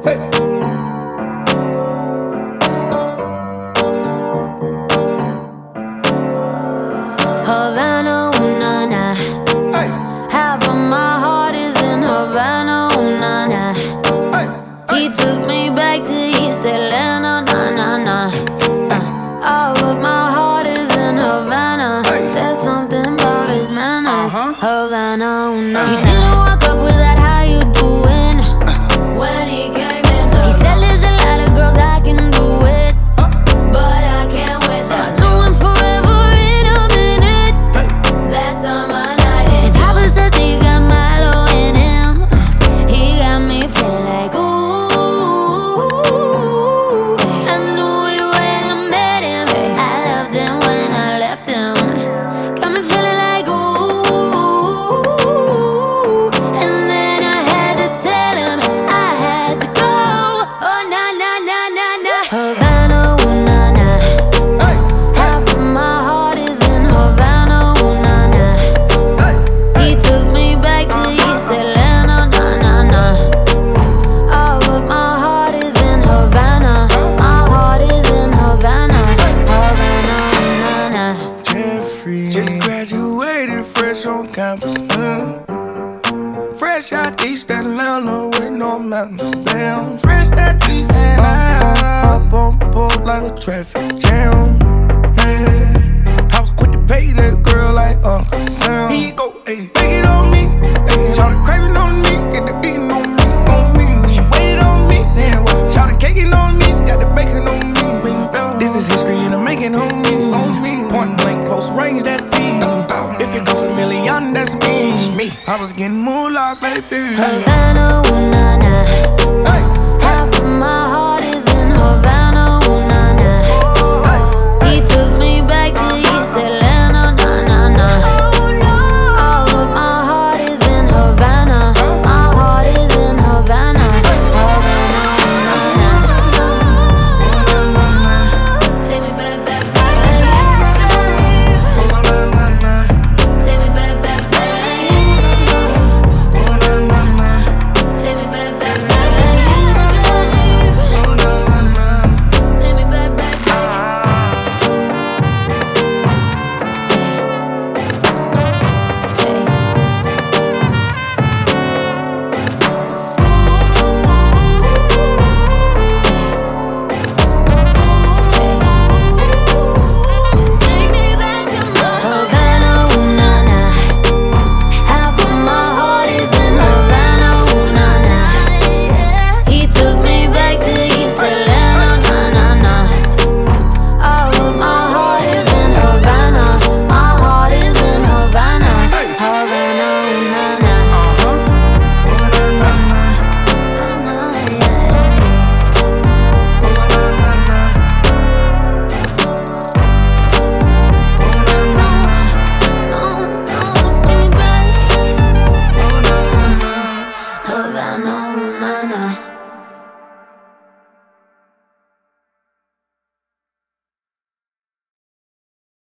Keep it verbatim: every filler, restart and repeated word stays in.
Hey. Havana, ooh, nah, nah. Hey. Half of my heart is in Havana, ooh, nah, nah. Hey. He took me back to East Atlanta, nah, nah, nah. Uh, all of my heart is in Havana. Hey. There's something about his manners. Uh-huh. Havana, ooh, nah, Uh-huh. He didn't walk up with that, how you doing? When he came in the He said there's a lot of girls I can do it, Huh? but I can't with that. Do him forever in a minute. Hey. That summer night in And Papa says he got Milo in him. He got me feeling like ooh. I knew it when I met him. I loved him when I left him. Got me feeling like ooh. And then I had to tell him I had to go. Oh na na na na na. Havana, ooh na na. Hey. Half of my heart is in Havana, ooh na na. Hey. He took me back to East Atlanta, nah, nah, nah. All of my heart is in Havana. My heart is in Havana. Havana, nah, nah. Jeffrey just graduated fresh on campus. Mm. Fresh out East Atlanta with no mountains. Damn, fresh out East Atlanta. Up on board like a traffic jam. Man, I was quick to pay that girl like Uncle Sam. Here you go, ayy, take it on me. Ayy, shout the craving on me, get the beating on me, on me. She waited on me, yeah, well, shout the caking on me, got the bacon on me. This is history and I'm making on me, on me. Point blank, close range, that feed. If it goes a million, that's me. I was getting moolah, baby.